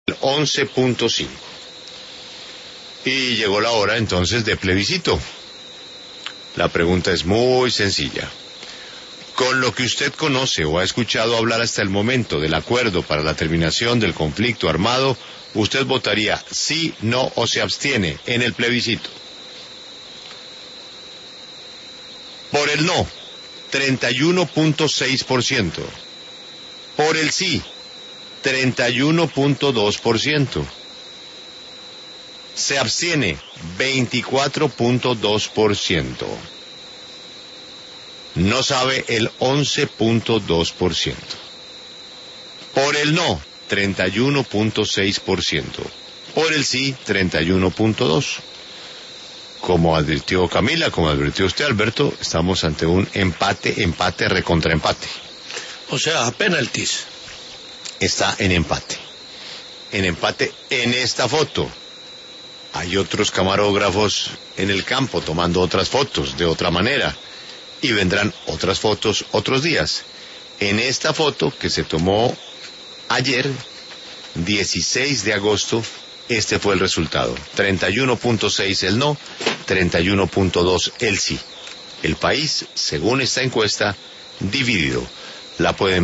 11.5. Y llegó la hora entonces de plebiscito. La pregunta es muy sencilla. Con lo que usted conoce o ha escuchado hablar hasta el momento del acuerdo para la terminación del conflicto armado, ¿usted votaría sí, no o se abstiene en el plebiscito? Por el no, 31.6%. Por el sí, 31.2%. Se abstiene, 24.2%. No sabe el 11.2%. Por el no, 31.6%. Por el sí, 31.2%. Como advirtió Camila, como advirtió usted, Alberto, estamos ante un empate, recontraempate. O sea, a penaltis. Está en empate. En empate en esta foto. Hay otros camarógrafos en el campo tomando otras fotos de otra manera. Y vendrán otras fotos otros días. En esta foto que se tomó ayer, 16 de agosto, este fue el resultado. 31.6 el no, 31.2 el sí. El país, según esta encuesta, dividido. La pueden